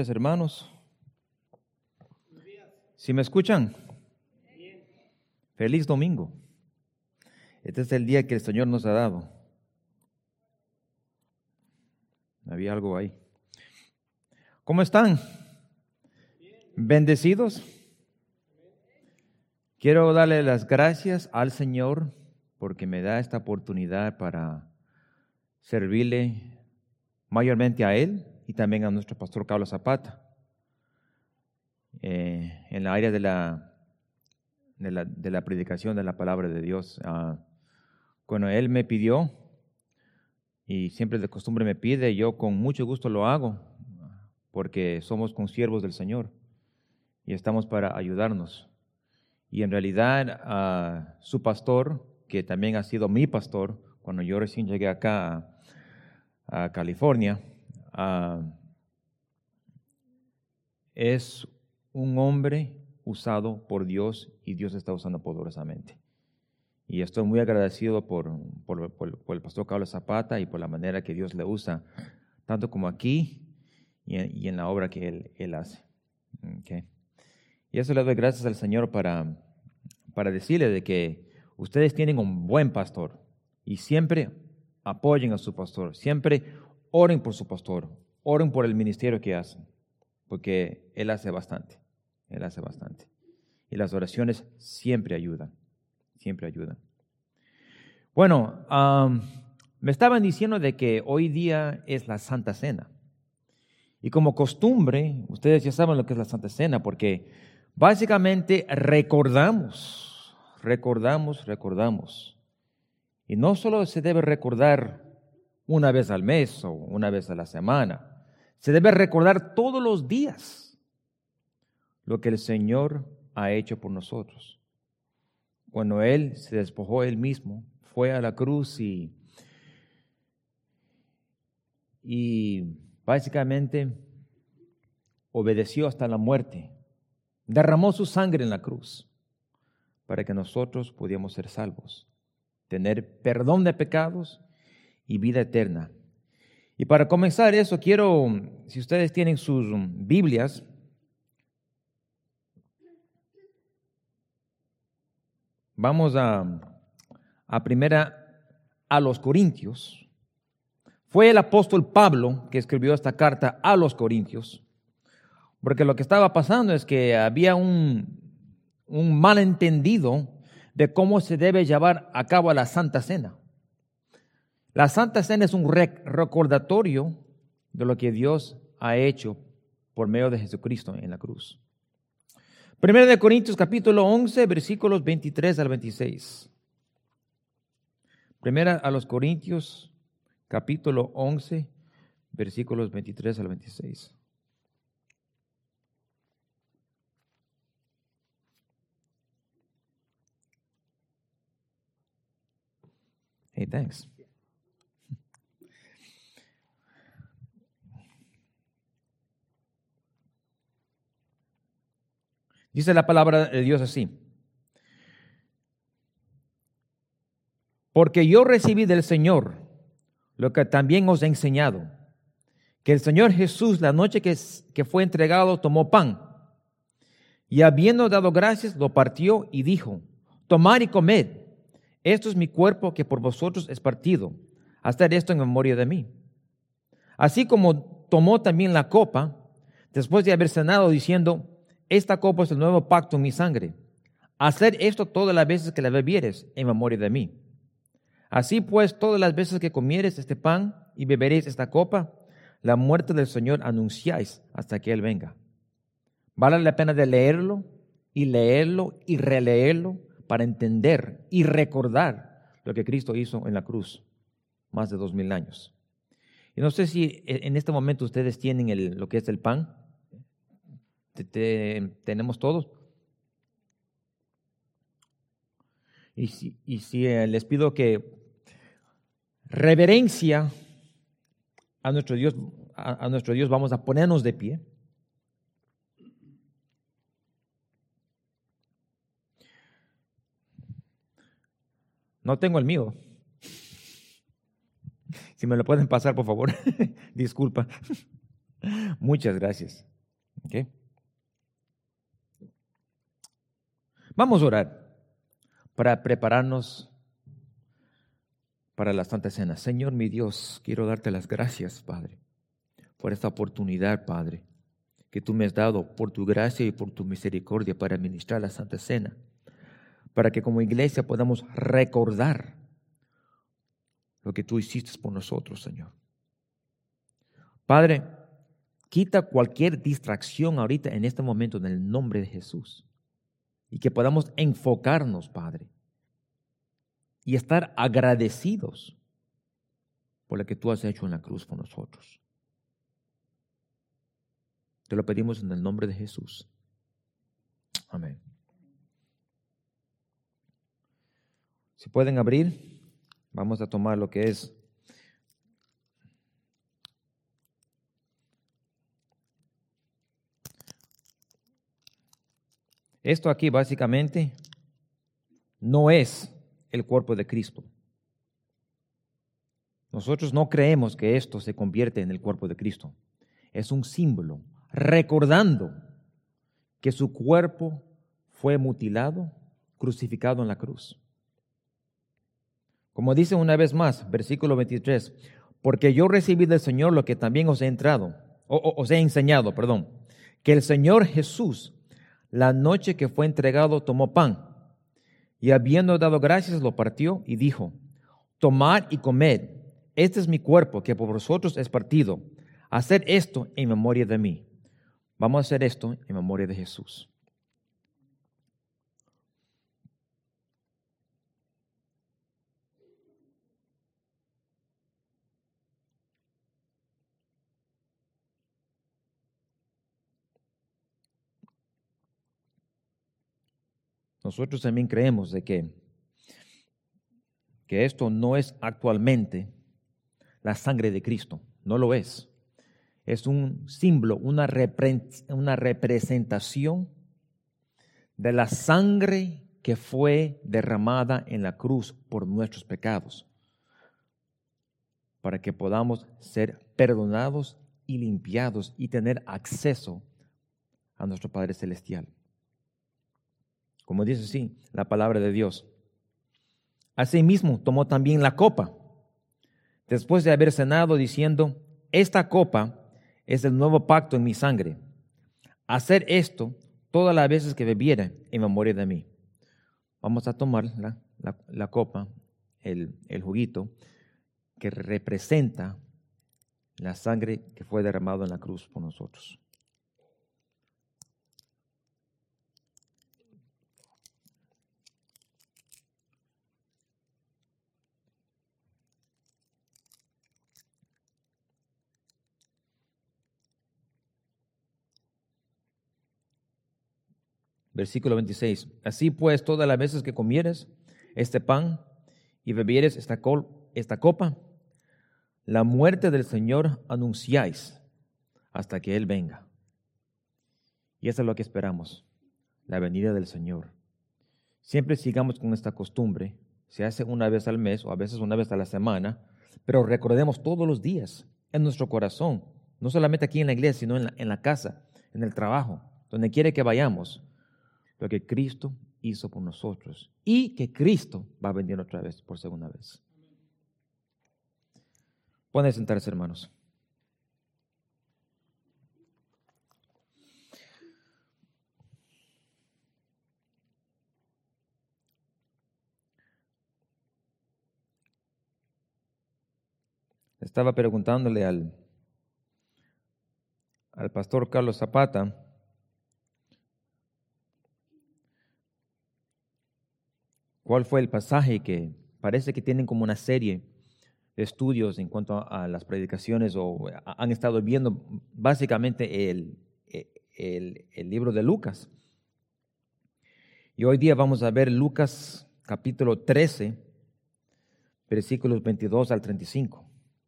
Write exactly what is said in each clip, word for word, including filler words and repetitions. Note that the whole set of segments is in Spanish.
días, hermanos. ¿Sí me escuchan? Feliz domingo. Este es el día que el Señor nos ha dado. Había algo ahí. ¿Cómo están? ¿Bendecidos? Quiero darle las gracias al Señor porque me da esta oportunidad para servirle mayormente a Él y también a nuestro pastor Carlos Zapata eh, en la área de la, de, la, de la predicación de la palabra de Dios. Uh, cuando Él me pidió, y siempre de costumbre me pide, yo con mucho gusto lo hago, porque somos consiervos del Señor y estamos para ayudarnos. Y en realidad, uh, su pastor, que también ha sido mi pastor, cuando yo recién llegué acá a, a California, uh, es un hombre usado por Dios y Dios está usando poderosamente. Y estoy muy agradecido por, por, por, por el pastor Carlos Zapata y por la manera que Dios le usa, tanto como aquí y en, y en la obra que Él, él hace. Okay. Y eso le doy gracias al Señor para, para decirle de que ustedes tienen un buen pastor y siempre apoyen a su pastor, siempre oren por su pastor, oren por el ministerio que hacen, porque Él hace bastante, Él hace bastante. Y las oraciones siempre ayudan, siempre ayudan. Bueno, um, me estaban diciendo de que hoy día es la Santa Cena. Y como costumbre, ustedes ya saben lo que es la Santa Cena, porque básicamente recordamos, recordamos, recordamos. Y no solo se debe recordar una vez al mes o una vez a la semana, se debe recordar todos los días lo que el Señor ha hecho por nosotros. Cuando Él se despojó Él mismo, fue a la cruz y, y básicamente obedeció hasta la muerte, derramó su sangre en la cruz para que nosotros pudiéramos ser salvos, tener perdón de pecados y vida eterna. Y para comenzar eso, quiero, si ustedes tienen sus Biblias, vamos a, a primera a los Corintios. Fue el apóstol Pablo que escribió esta carta a los Corintios, porque lo que estaba pasando es que había un, un malentendido de cómo se debe llevar a cabo la Santa Cena. La Santa Cena es un recordatorio de lo que Dios ha hecho por medio de Jesucristo en la cruz. Primera de Corintios capítulo once, versículos veintitrés al veintiséis. Primera a los Corintios capítulo once, versículos veintitrés al veintiséis. Hey, thanks. Dice la palabra de Dios así: porque yo recibí del Señor lo que también os he enseñado, que el Señor Jesús, la noche que, que fue entregado, tomó pan, y habiendo dado gracias, lo partió y dijo: tomad y comed, esto es mi cuerpo que por vosotros es partido, haced esto en memoria de mí. Así como tomó también la copa, después de haber cenado, diciendo: esta copa es el nuevo pacto en mi sangre. Haced esto todas las veces que la bebieres en memoria de mí. Así pues, todas las veces que comieres este pan y beberéis esta copa, la muerte del Señor anunciáis hasta que Él venga. Vale la pena de leerlo y leerlo y releerlo para entender y recordar lo que Cristo hizo en la cruz más de dos mil años. Y no sé si en este momento ustedes tienen el, lo que es el pan. Te, te, tenemos todos. Y si, y si eh, les pido que reverencia a nuestro Dios, a, a nuestro Dios, vamos a ponernos de pie. No tengo el mío. Si me lo pueden pasar, por favor. Disculpa. Muchas gracias. ¿Okay? Vamos a orar para prepararnos para la Santa Cena. Señor, mi Dios, quiero darte las gracias, Padre, por esta oportunidad, Padre, que tú me has dado por tu gracia y por tu misericordia para administrar la Santa Cena, para que como iglesia podamos recordar lo que tú hiciste por nosotros, Señor. Padre, quita cualquier distracción ahorita en este momento en el nombre de Jesús y que podamos enfocarnos, Padre, y estar agradecidos por lo que tú has hecho en la cruz por nosotros. Te lo pedimos en el nombre de Jesús. Amén. Si pueden abrir, vamos a tomar lo que es esto aquí básicamente no es el cuerpo de Cristo. Nosotros no creemos que esto se convierte en el cuerpo de Cristo. Es un símbolo recordando que su cuerpo fue mutilado, crucificado en la cruz. Como dice una vez más, versículo veintitrés, porque yo recibí del Señor lo que también os he entrado, o, o, os he enseñado, perdón, que el Señor Jesús, la noche que fue entregado, tomó pan, y habiendo dado gracias, lo partió y dijo, tomad y comed, este es mi cuerpo que por vosotros es partido, haced esto en memoria de mí. Vamos a hacer esto en memoria de Jesús. Nosotros también creemos de que, que esto no es actualmente la sangre de Cristo, no lo es. Es un símbolo, una, repre, una representación de la sangre que fue derramada en la cruz por nuestros pecados, para que podamos ser perdonados y limpiados y tener acceso a nuestro Padre Celestial. Como dice así la palabra de Dios. Asimismo, tomó también la copa, después de haber cenado, diciendo, esta copa es el nuevo pacto en mi sangre. Hacer esto todas las veces que bebiera en memoria de mí. Vamos a tomar la, la, la copa, el, el juguito, que representa la sangre que fue derramada en la cruz por nosotros. Versículo veintiséis. Así pues, todas las veces que comieres este pan y bebieres esta, col, esta copa, la muerte del Señor anunciáis hasta que Él venga. Y eso es lo que esperamos, la venida del Señor. Siempre sigamos con esta costumbre, se hace una vez al mes o a veces una vez a la semana, pero recordemos todos los días en nuestro corazón, no solamente aquí en la iglesia, sino en la, en la casa, en el trabajo, donde quiere que vayamos, lo que Cristo hizo por nosotros y que Cristo va a venir otra vez, por segunda vez. Pueden sentarse, hermanos. Estaba preguntándole al, al pastor Carlos Zapata cuál fue el pasaje que parece que tienen como una serie de estudios en cuanto a, a las predicaciones o a, han estado viendo básicamente el, el, el libro de Lucas. Y hoy día vamos a ver Lucas capítulo trece, versículos veintidós al treinta y cinco.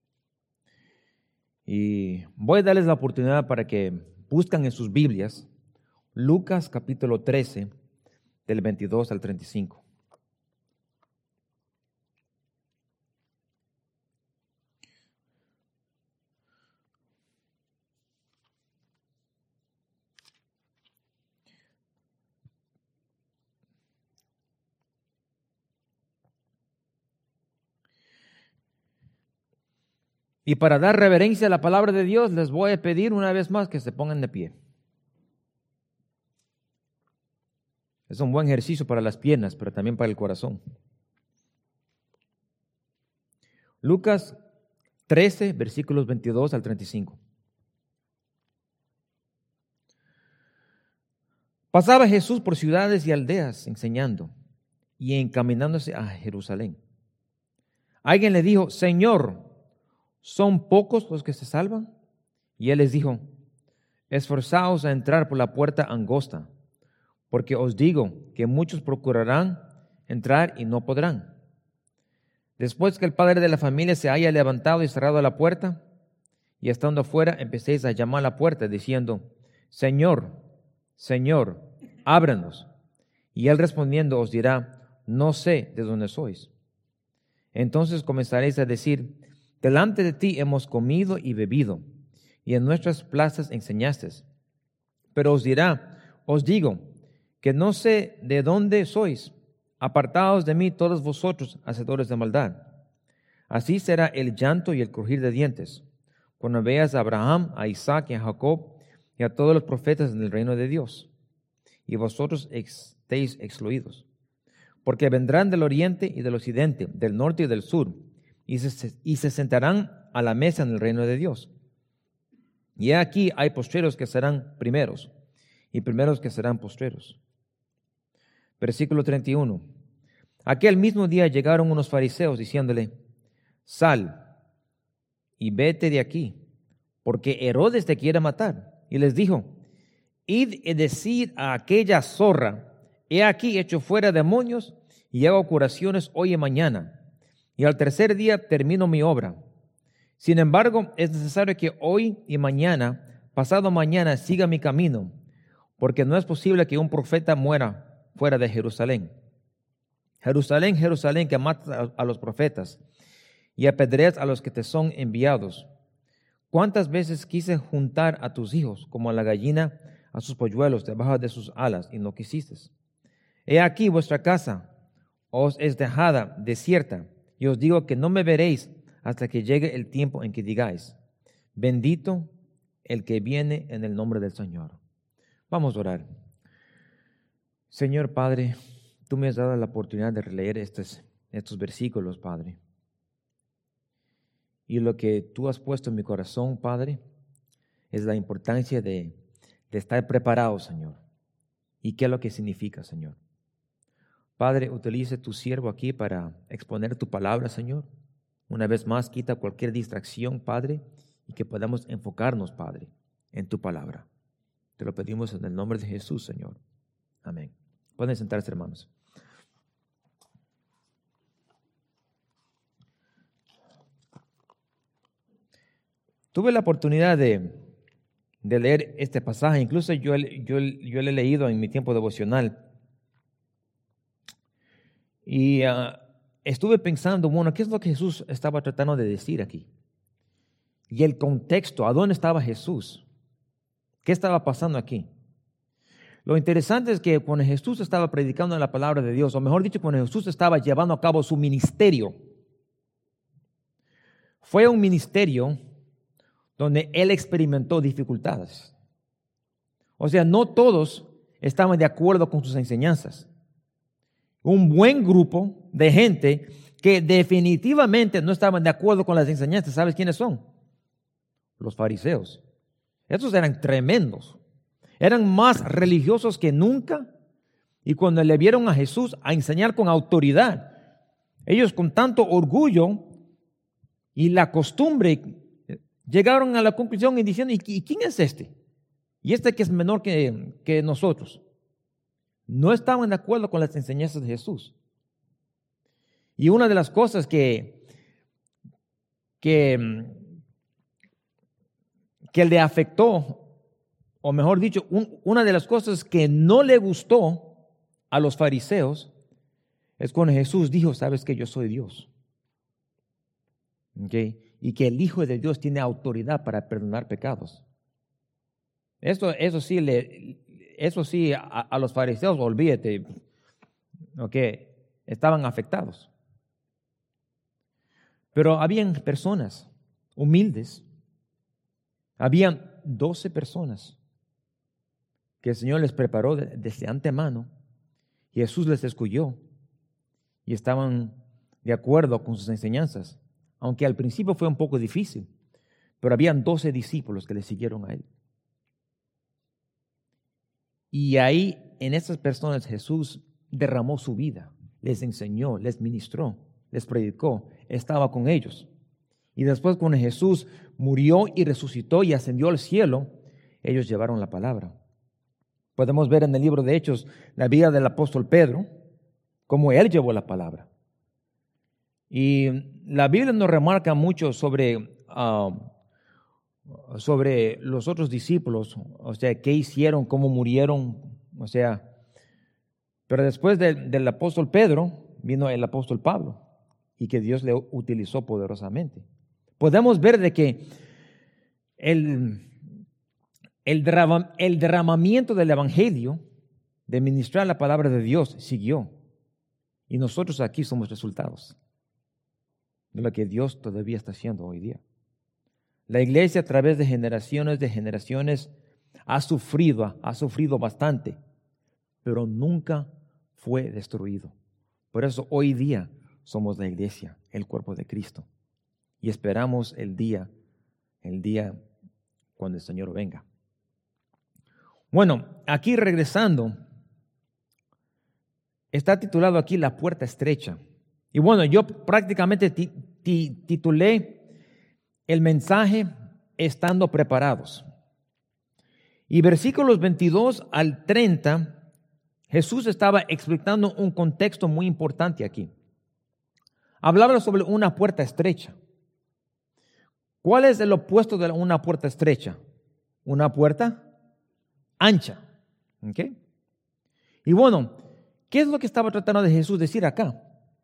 Y voy a darles la oportunidad para que buscan en sus Biblias Lucas capítulo trece, del veintidós al treinta y cinco. Y para dar reverencia a la palabra de Dios, les voy a pedir una vez más que se pongan de pie. Es un buen ejercicio para las piernas, pero también para el corazón. Lucas trece, versículos veintidós al treinta y cinco. Pasaba Jesús por ciudades y aldeas enseñando y encaminándose a Jerusalén. Alguien le dijo: Señor, ¿son pocos los que se salvan? Y él les dijo: esforzaos a entrar por la puerta angosta, porque os digo que muchos procurarán entrar y no podrán. Después que el padre de la familia se haya levantado y cerrado la puerta, y estando afuera empecéis a llamar a la puerta, diciendo: Señor, Señor, ábranos. Y él respondiendo os dirá: no sé de dónde sois. Entonces comenzaréis a decir: delante de ti hemos comido y bebido, y en nuestras plazas enseñaste. Pero os dirá: os digo que no sé de dónde sois. Apartaos de mí todos vosotros, hacedores de maldad. Así será el llanto y el crujir de dientes, cuando veas a Abraham, a Isaac y a Jacob y a todos los profetas en el reino de Dios, y vosotros estéis excluidos. Porque vendrán del oriente y del occidente, del norte y del sur, y se, y se sentarán a la mesa en el reino de Dios. Y aquí hay postreros que serán primeros, y primeros que serán postreros. Versículo treinta y uno. Aquel mismo día llegaron unos fariseos diciéndole: sal y vete de aquí, porque Herodes te quiere matar. Y les dijo: id y decid a aquella zorra: he aquí hecho fuera demonios y hago curaciones hoy y mañana, y al tercer día termino mi obra. Sin embargo, es necesario que hoy y mañana, pasado mañana, siga mi camino, porque no es posible que un profeta muera fuera de Jerusalén. Jerusalén, Jerusalén, que matas a los profetas y apedreas a los que te son enviados. ¿Cuántas veces quise juntar a tus hijos como a la gallina a sus polluelos debajo de sus alas, y no quisiste? He aquí vuestra casa os es dejada desierta, y os digo que no me veréis hasta que llegue el tiempo en que digáis: bendito el que viene en el nombre del Señor. Vamos a orar. Señor Padre, tú me has dado la oportunidad de releer estos, estos versículos, Padre. Y lo que tú has puesto en mi corazón, Padre, es la importancia de, de estar preparado, Señor. ¿Y qué es lo que significa, Señor? Padre, utilice tu siervo aquí para exponer tu palabra, Señor. Una vez más, quita cualquier distracción, Padre, y que podamos enfocarnos, Padre, en tu palabra. Te lo pedimos en el nombre de Jesús, Señor. Amén. Pueden sentarse, hermanos. Tuve la oportunidad de, de leer este pasaje. Incluso yo, yo, yo lo he leído en mi tiempo devocional. Y uh, estuve pensando, bueno, ¿qué es lo que Jesús estaba tratando de decir aquí? Y el contexto, ¿a dónde estaba Jesús? ¿Qué estaba pasando aquí? Lo interesante es que cuando Jesús estaba predicando la palabra de Dios, o mejor dicho, cuando Jesús estaba llevando a cabo su ministerio, fue un ministerio donde Él experimentó dificultades. O sea, no todos estaban de acuerdo con sus enseñanzas. Un buen grupo de gente que definitivamente no estaban de acuerdo con las enseñanzas. ¿Sabes quiénes son? Los fariseos. Estos eran tremendos. Eran más religiosos que nunca, y cuando le vieron a Jesús a enseñar con autoridad, ellos con tanto orgullo y la costumbre llegaron a la conclusión y diciendo: ¿y quién es este? Y este que es menor que, que nosotros. No estaban de acuerdo con las enseñanzas de Jesús. Y una de las cosas que, que, que le afectó, o mejor dicho, un, una de las cosas que no le gustó a los fariseos, es cuando Jesús dijo: ¿sabes que yo soy Dios? ¿Okay? Y que el Hijo de Dios tiene autoridad para perdonar pecados. Esto, eso sí, le, eso sí a, a los fariseos, olvídate, okay, estaban afectados. Pero habían personas humildes. Habían doce personas que el Señor les preparó desde antemano y Jesús les escogió y estaban de acuerdo con sus enseñanzas, aunque al principio fue un poco difícil, pero habían doce discípulos que le siguieron a Él. Y ahí, en esas personas, Jesús derramó su vida, les enseñó, les ministró, les predicó, estaba con ellos. Y después, cuando Jesús murió y resucitó y ascendió al cielo, ellos llevaron la palabra. Podemos ver en el libro de Hechos la vida del apóstol Pedro, cómo él llevó la palabra. Y la Biblia nos remarca mucho sobre, uh, sobre los otros discípulos, o sea, qué hicieron, cómo murieron, o sea, pero después de, del apóstol Pedro vino el apóstol Pablo y que Dios le utilizó poderosamente. Podemos ver de que el, el, derram, el derramamiento del evangelio, de ministrar la palabra de Dios, siguió. Y nosotros aquí somos resultados de lo que Dios todavía está haciendo hoy día. La iglesia a través de generaciones de generaciones ha sufrido, ha sufrido bastante, pero nunca fue destruido. Por eso hoy día somos la iglesia, el cuerpo de Cristo. Y esperamos el día, el día cuando el Señor venga. Bueno, aquí regresando, está titulado aquí La puerta estrecha. Y bueno, yo prácticamente ti, ti, titulé el mensaje Estando preparados. Y versículos veintidós al treinta, Jesús estaba explicando un contexto muy importante aquí. Hablaba sobre una puerta estrecha. ¿Cuál es el opuesto de una puerta estrecha? Una puerta ancha. ¿Okay? Y bueno, ¿qué es lo que estaba tratando de Jesús decir acá?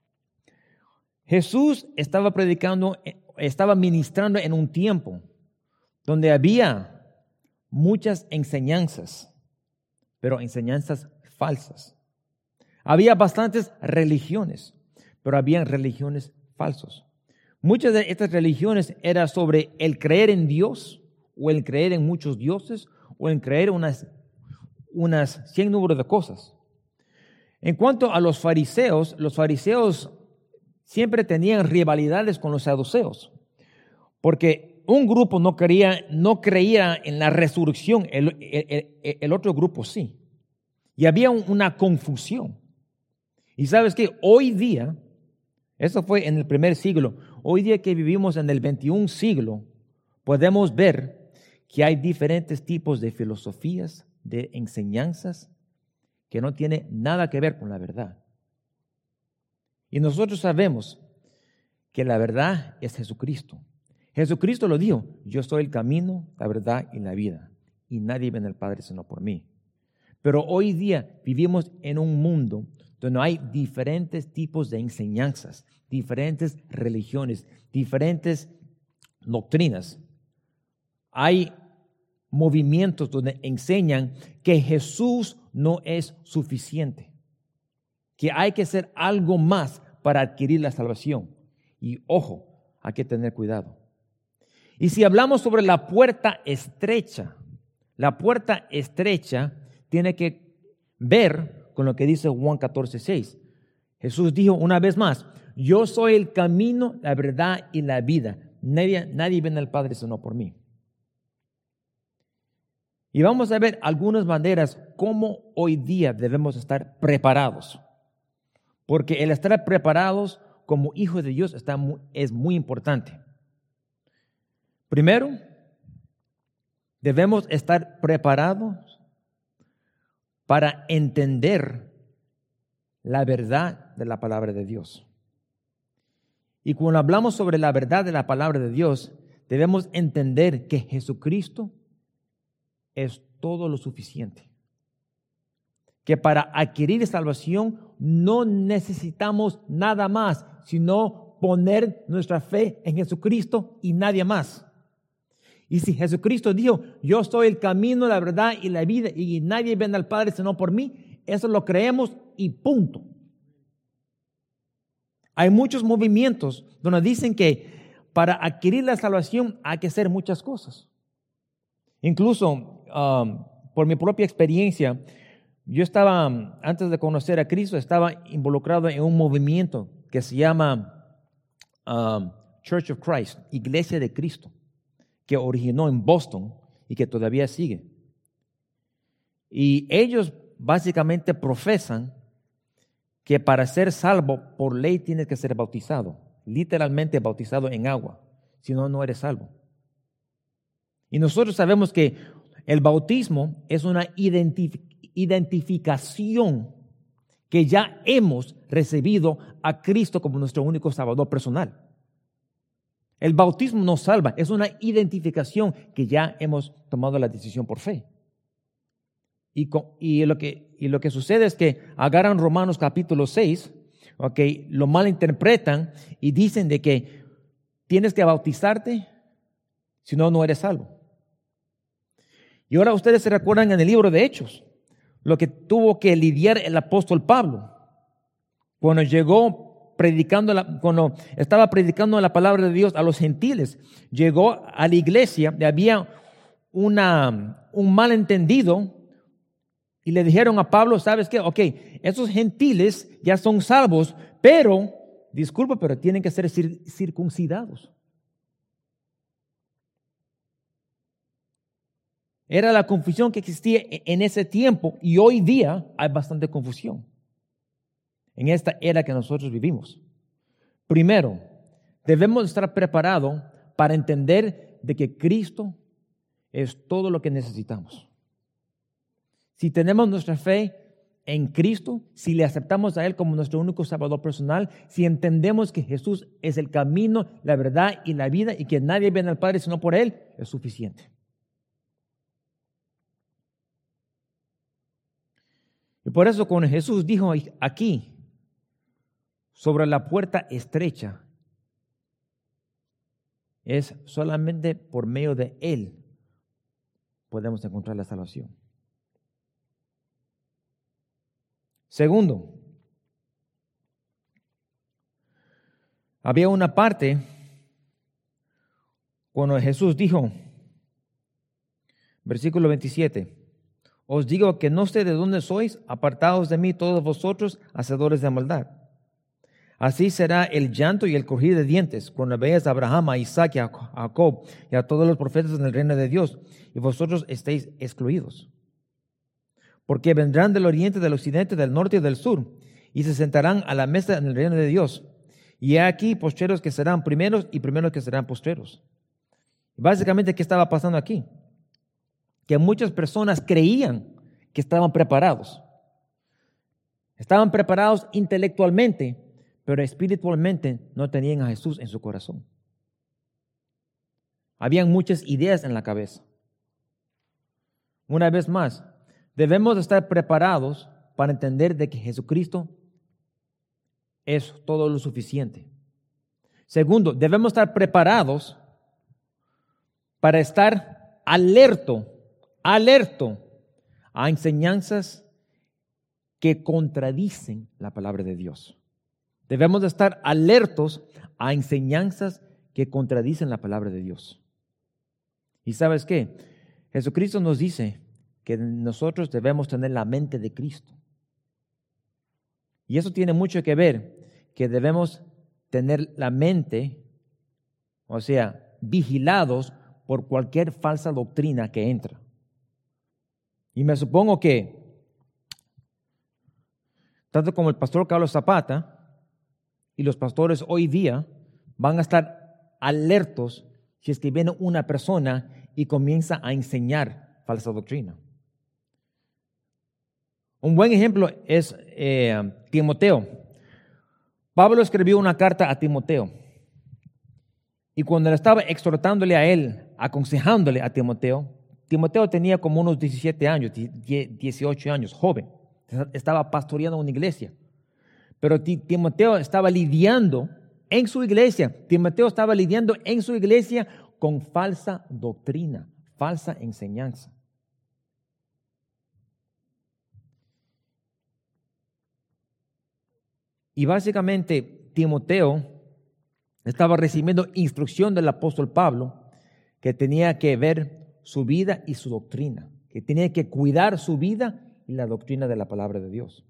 Jesús estaba predicando, estaba ministrando en un tiempo donde había muchas enseñanzas, pero enseñanzas falsas. Había bastantes religiones, pero había religiones falsas. Muchas de estas religiones eran sobre el creer en Dios, o el creer en muchos dioses, o en creer unas, unas cien números de cosas. En cuanto a los fariseos, los fariseos siempre tenían rivalidades con los saduceos, porque un grupo no creía, no creía en la resurrección, el, el, el, el otro grupo sí. Y había una confusión. Y sabes que hoy día, eso fue en el primer siglo, hoy día que vivimos en el veintiún siglo, podemos ver que hay diferentes tipos de filosofías, de enseñanzas, que no tienen nada que ver con la verdad. Y nosotros sabemos que la verdad es Jesucristo. Jesucristo lo dijo, yo soy el camino, la verdad y la vida, y nadie viene al Padre sino por mí. Pero hoy día vivimos en un mundo donde hay diferentes tipos de enseñanzas, diferentes religiones, diferentes doctrinas. Hay movimientos donde enseñan que Jesús no es suficiente, que hay que hacer algo más para adquirir la salvación. Y ojo, hay que tener cuidado. Y si hablamos sobre la puerta estrecha, la puerta estrecha tiene que ver con lo que dice Juan catorce seis. Jesús dijo una vez más, yo soy el camino, la verdad y la vida. Nadie, nadie viene al Padre sino por mí. Y vamos a ver algunas maneras cómo hoy día debemos estar preparados. Porque el estar preparados como hijos de Dios está muy, es muy importante. Primero, debemos estar preparados para entender la verdad de la palabra de Dios. Y cuando hablamos sobre la verdad de la palabra de Dios, debemos entender que Jesucristo es todo lo suficiente. Que para adquirir salvación no necesitamos nada más, sino poner nuestra fe en Jesucristo y nadie más. Y si Jesucristo dijo, yo soy el camino, la verdad y la vida, y nadie viene al Padre sino por mí, eso lo creemos y punto. Hay muchos movimientos donde dicen que para adquirir la salvación hay que hacer muchas cosas. Incluso, um, por mi propia experiencia, yo estaba, antes de conocer a Cristo, estaba involucrado en un movimiento que se llama um, Church of Christ, Iglesia de Cristo, que originó en Boston y que todavía sigue. Y ellos básicamente profesan que para ser salvo, por ley tienes que ser bautizado, literalmente bautizado en agua, si no, no eres salvo. Y nosotros sabemos que el bautismo es una identificación identificación que ya hemos recibido a Cristo como nuestro único salvador personal. El bautismo nos salva, es una identificación que ya hemos tomado la decisión por fe. Y, con, y, lo, que, y lo que sucede es que agarran Romanos capítulo seis, okay, lo malinterpretan y dicen de que tienes que bautizarte, si no, no eres salvo. Y ahora ustedes se recuerdan en el libro de Hechos, lo que tuvo que lidiar el apóstol Pablo cuando llegó predicando, la, cuando estaba predicando la palabra de Dios a los gentiles. Llegó a la iglesia y había una, un malentendido y le dijeron a Pablo, ¿sabes qué? Ok, esos gentiles ya son salvos, pero, disculpa, pero tienen que ser cir- circuncidados. Era la confusión que existía en ese tiempo y hoy día hay bastante confusión en esta era que nosotros vivimos. Primero, debemos estar preparados para entender de que Cristo es todo lo que necesitamos. Si tenemos nuestra fe en Cristo, si le aceptamos a Él como nuestro único salvador personal, si entendemos que Jesús es el camino, la verdad y la vida y que nadie viene al Padre sino por Él, es suficiente. Y por eso cuando Jesús dijo aquí sobre la puerta estrecha, es solamente por medio de Él podemos encontrar la salvación. Segundo, había una parte cuando Jesús dijo, versículo veintisiete, os digo que no sé de dónde sois, apartados de mí todos vosotros, hacedores de maldad. Así será el llanto y el crujir de dientes cuando veáis a Abraham, a Isaac y a Jacob y a todos los profetas en el reino de Dios, y vosotros estéis excluidos. Porque vendrán del oriente, del occidente, del norte y del sur, y se sentarán a la mesa en el reino de Dios. Y he aquí postreros que serán primeros y primeros que serán postreros. Básicamente, ¿qué estaba pasando aquí? Que muchas personas creían que estaban preparados. Estaban preparados intelectualmente, pero espiritualmente no tenían a Jesús en su corazón. Habían muchas ideas en la cabeza. Una vez más, debemos estar preparados para entender de que Jesucristo es todo lo suficiente. Segundo, debemos estar preparados para estar alerto, alerto a enseñanzas que contradicen la palabra de Dios. Debemos de estar alertos a enseñanzas que contradicen la palabra de Dios. ¿Y sabes qué? Jesucristo nos dice que nosotros debemos tener la mente de Cristo. Y eso tiene mucho que ver, que debemos tener la mente, o sea, vigilados por cualquier falsa doctrina que entra. Y me supongo que, tanto como el pastor Carlos Zapata y los pastores hoy día van a estar alertos si es que viene una persona y comienza a enseñar falsa doctrina. Un buen ejemplo es eh, Timoteo. Pablo escribió una carta a Timoteo y cuando le estaba exhortándole a él, aconsejándole a Timoteo, Timoteo tenía como unos diecisiete años, dieciocho años, joven. Estaba pastoreando una iglesia. Pero Timoteo estaba lidiando en su iglesia, Timoteo estaba lidiando en su iglesia con falsa doctrina, falsa enseñanza. Y básicamente Timoteo estaba recibiendo instrucción del apóstol Pablo que tenía que ver su vida y su doctrina, que tenía que cuidar su vida y la doctrina de la palabra de Dios.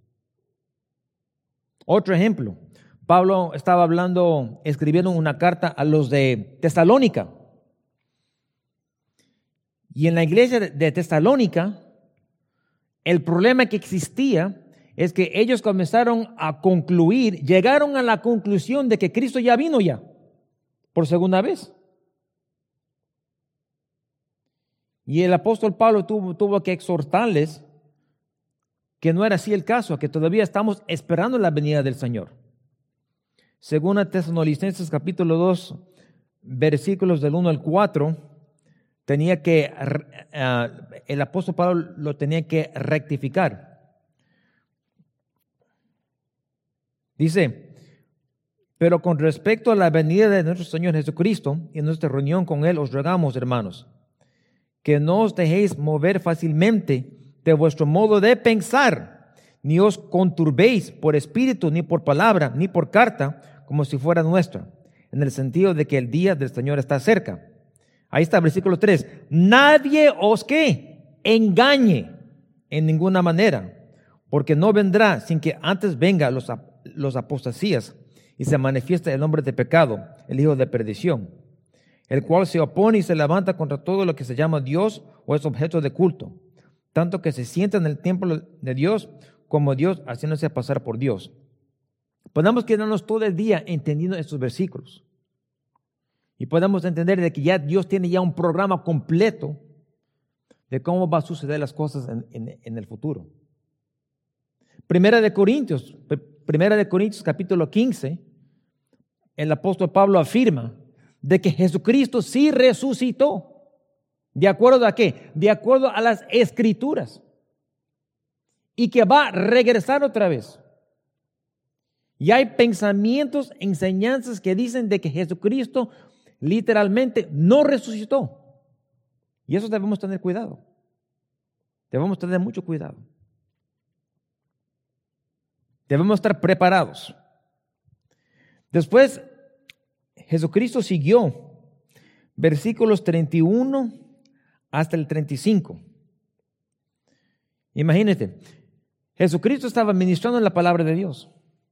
Otro ejemplo, Pablo estaba hablando, escribiendo una carta a los de Tesalónica. Y en la iglesia de Tesalónica, el problema que existía es que ellos comenzaron a concluir, llegaron a la conclusión de que Cristo ya vino ya, por segunda vez. Y el apóstol Pablo tuvo, tuvo que exhortarles que no era así el caso, que todavía estamos esperando la venida del Señor. Según a Tesalonicenses capítulo dos, versículos del uno al cuatro, tenía que, uh, el apóstol Pablo lo tenía que rectificar. Dice, pero con respecto a la venida de nuestro Señor Jesucristo y en nuestra reunión con Él, os rogamos, hermanos, que no os dejéis mover fácilmente de vuestro modo de pensar, ni os conturbéis por espíritu, ni por palabra, ni por carta, como si fuera nuestra, en el sentido de que el día del Señor está cerca. Ahí está, versículo tres. Nadie os ¿qué? Engañe en ninguna manera, porque no vendrá sin que antes venga los, los apostasías y se manifieste el hombre de pecado, el hijo de perdición, el cual se opone y se levanta contra todo lo que se llama Dios o es objeto de culto, tanto que se sienta en el templo de Dios como Dios, haciéndose pasar por Dios. Podemos quedarnos todo el día entendiendo estos versículos y podemos entender de que ya Dios tiene ya un programa completo de cómo va a suceder las cosas en, en, en el futuro. Primera de Corintios, Primera de Corintios capítulo quince, el apóstol Pablo afirma de que Jesucristo sí resucitó. ¿De acuerdo a qué? De acuerdo a las Escrituras. Y que va a regresar otra vez. Y hay pensamientos, enseñanzas que dicen de que Jesucristo literalmente no resucitó. Y eso debemos tener cuidado. Debemos tener mucho cuidado. Debemos estar preparados. Después, Jesucristo siguió versículos treinta y uno hasta el treinta y cinco. Imagínate, Jesucristo estaba ministrando la palabra de Dios.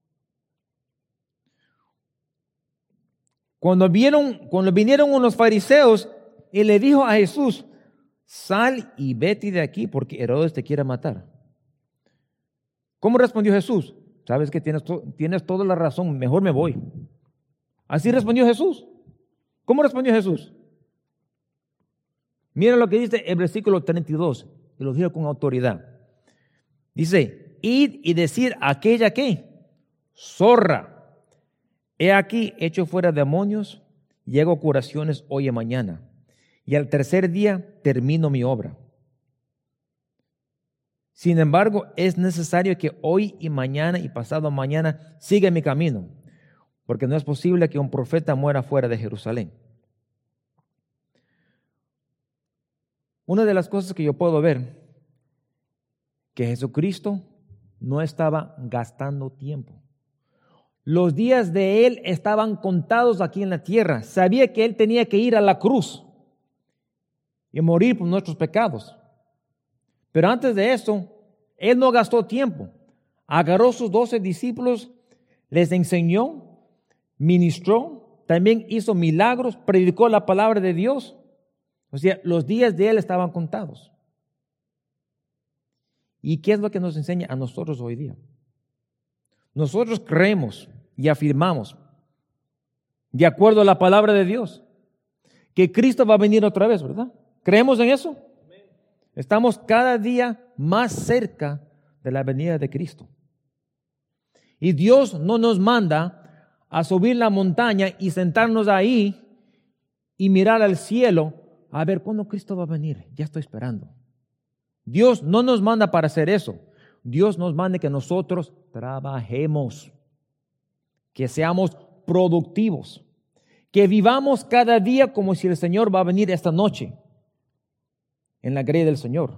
Cuando, vieron, cuando vinieron unos fariseos y le dijo a Jesús, sal y vete de aquí porque Herodes te quiere matar. ¿Cómo respondió Jesús? Sabes que tienes, to- tienes toda la razón, mejor me voy. Así respondió Jesús. ¿Cómo respondió Jesús? Mira lo que dice el versículo treinta y dos, y lo dijo con autoridad. Dice, id y decir a aquella que, zorra, he aquí hecho fuera demonios y hago curaciones hoy y mañana, y al tercer día termino mi obra. Sin embargo, es necesario que hoy y mañana y pasado mañana siga mi camino, porque no es posible que un profeta muera fuera de Jerusalén. Una de las cosas que yo puedo ver, que Jesucristo no estaba gastando tiempo. Los días de Él estaban contados aquí en la tierra. Sabía que Él tenía que ir a la cruz y morir por nuestros pecados. Pero antes de eso, Él no gastó tiempo. Agarró sus doce discípulos, les enseñó, ministró, también hizo milagros, predicó la palabra de Dios. O sea, los días de Él estaban contados. ¿Y qué es lo que nos enseña a nosotros hoy día? Nosotros creemos y afirmamos, de acuerdo a la palabra de Dios, que Cristo va a venir otra vez, ¿verdad? ¿Creemos en eso? Estamos cada día más cerca de la venida de Cristo. Y Dios no nos manda a subir la montaña y sentarnos ahí y mirar al cielo a ver cuándo Cristo va a venir. Ya estoy esperando. Dios no nos manda para hacer eso. Dios nos manda que nosotros trabajemos, que seamos productivos, que vivamos cada día como si el Señor va a venir esta noche en la gloria del Señor.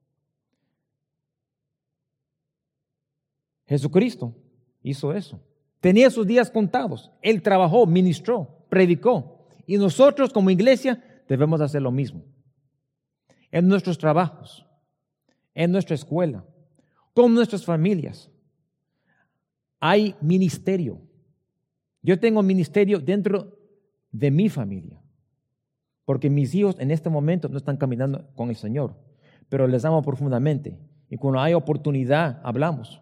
Jesucristo hizo eso. Tenía sus días contados. Él trabajó, ministró, predicó. Y nosotros como iglesia debemos hacer lo mismo. En nuestros trabajos, en nuestra escuela, con nuestras familias. Hay ministerio. Yo tengo ministerio dentro de mi familia. Porque mis hijos en este momento no están caminando con el Señor. Pero les amo profundamente. Y cuando hay oportunidad, hablamos.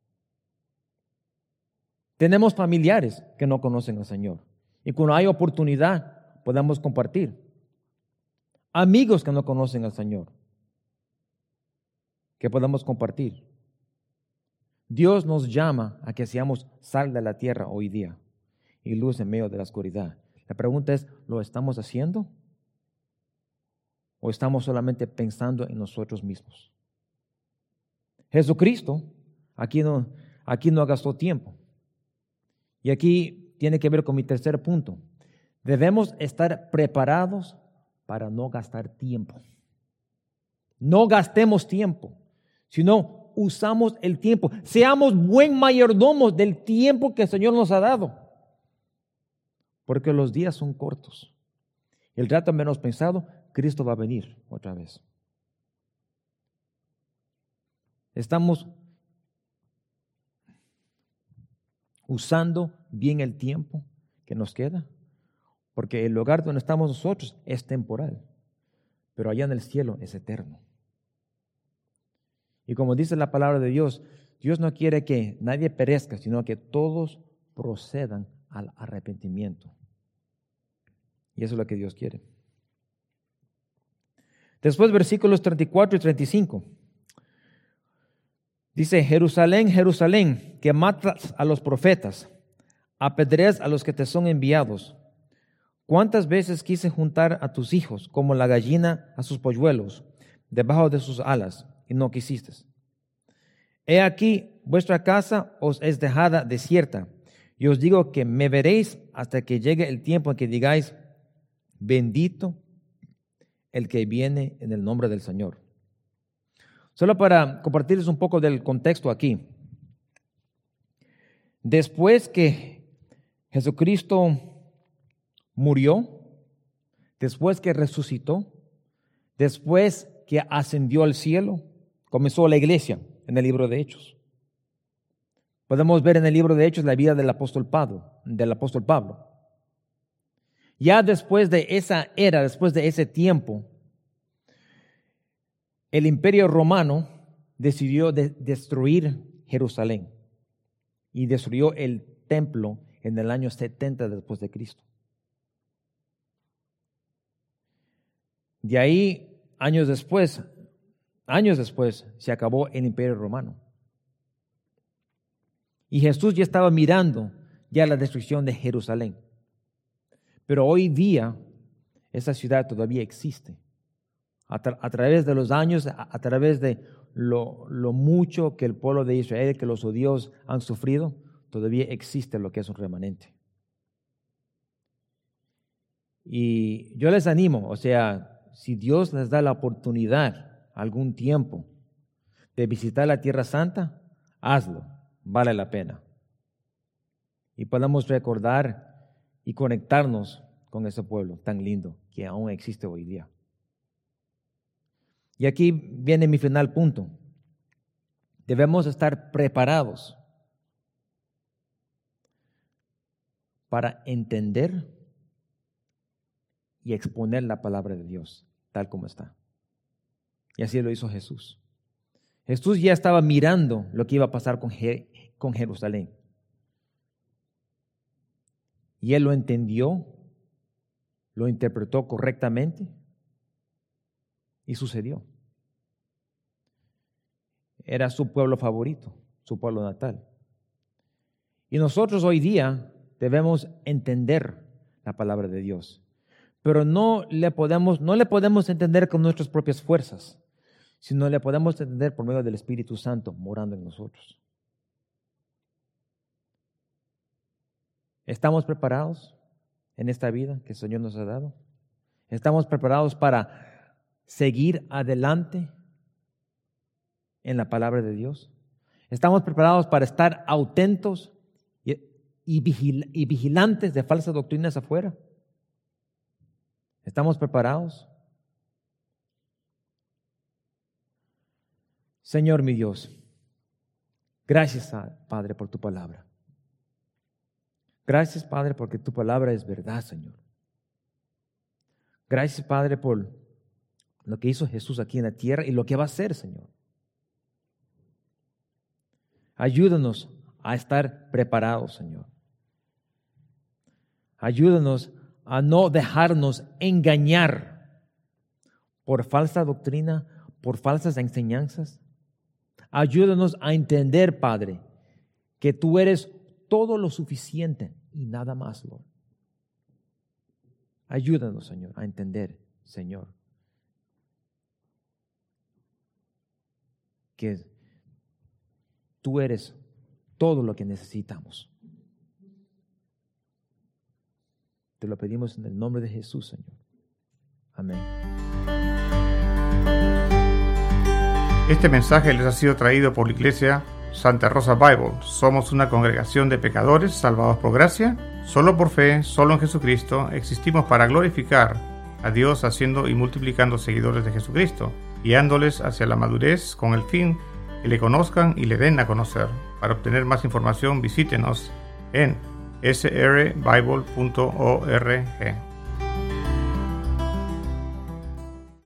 Tenemos familiares que no conocen al Señor. Y cuando hay oportunidad, podemos compartir. Amigos que no conocen al Señor, que podemos compartir. Dios nos llama a que seamos sal de la tierra hoy día y luz en medio de la oscuridad. La pregunta es, ¿lo estamos haciendo? ¿O estamos solamente pensando en nosotros mismos? Jesucristo aquí no, aquí no gastó tiempo. Y aquí tiene que ver con mi tercer punto. Debemos estar preparados para no gastar tiempo. No gastemos tiempo, sino usamos el tiempo. Seamos buen mayordomos del tiempo que el Señor nos ha dado. Porque los días son cortos. El rato menos pensado, Cristo va a venir otra vez. Estamos usando bien el tiempo que nos queda, porque el lugar donde estamos nosotros es temporal, pero allá en el cielo es eterno. Y como dice la palabra de Dios, Dios no quiere que nadie perezca, sino que todos procedan al arrepentimiento. Y eso es lo que Dios quiere. Después, versículos treinta y cuatro y treinta y cinco. Dice, Jerusalén, Jerusalén, que matas a los profetas, apedreas a los que te son enviados. ¿Cuántas veces quise juntar a tus hijos como la gallina a sus polluelos, debajo de sus alas, y no quisiste? He aquí, vuestra casa os es dejada desierta, y os digo que me veréis hasta que llegue el tiempo en que digáis, bendito el que viene en el nombre del Señor. Solo para compartirles un poco del contexto aquí. Después que Jesucristo murió, después que resucitó, después que ascendió al cielo, comenzó la iglesia en el libro de Hechos. Podemos ver en el libro de Hechos la vida del apóstol Pablo, del apóstol Pablo. Ya después de esa era, después de ese tiempo, el imperio romano decidió de destruir Jerusalén y destruyó el templo en el año setenta después de Cristo. De ahí, años después, años después, se acabó el imperio romano. Y Jesús ya estaba mirando ya la destrucción de Jerusalén. Pero hoy día, esa ciudad todavía existe. A, tra a través de los años, a, a través de lo, lo mucho que el pueblo de Israel, que los judíos han sufrido, todavía existe lo que es un remanente. Y yo les animo, o sea, si Dios les da la oportunidad algún tiempo de visitar la Tierra Santa, hazlo, vale la pena. Y podamos recordar y conectarnos con ese pueblo tan lindo que aún existe hoy día. Y aquí viene mi final punto. Debemos estar preparados para entender y exponer la palabra de Dios tal como está. Y así lo hizo Jesús. Jesús ya estaba mirando lo que iba a pasar con, Jer con Jerusalén. Y él lo entendió, lo interpretó correctamente y sucedió. Era su pueblo favorito, su pueblo natal. Y nosotros hoy día debemos entender la palabra de Dios. Pero no le podemos, no le podemos entender con nuestras propias fuerzas, sino le podemos entender por medio del Espíritu Santo morando en nosotros. ¿Estamos preparados en esta vida que el Señor nos ha dado? ¿Estamos preparados para seguir adelante en la palabra de Dios? ¿Estamos preparados para estar autentos y, y, vigil- y vigilantes de falsas doctrinas afuera. ¿Estamos preparados? Señor mi Dios, gracias, Padre, por tu palabra. Gracias, Padre, porque tu palabra es verdad, Señor. Gracias, Padre, por lo que hizo Jesús aquí en la tierra y lo que va a hacer, Señor. Ayúdanos a estar preparados, Señor. Ayúdanos a no dejarnos engañar por falsa doctrina, por falsas enseñanzas. Ayúdanos a entender, Padre, que tú eres todo lo suficiente y nada más, Lord. Ayúdanos, Señor, a entender, Señor, que tú eres todo lo que necesitamos. Te lo pedimos en el nombre de Jesús, Señor. Amén. Este mensaje les ha sido traído por la Iglesia Santa Rosa Bible. Somos una congregación de pecadores salvados por gracia, solo por fe, solo en Jesucristo. Existimos para glorificar a Dios haciendo y multiplicando seguidores de Jesucristo, guiándoles hacia la madurez con el fin que le conozcan y le den a conocer. Para obtener más información, visítenos en s r bible punto org.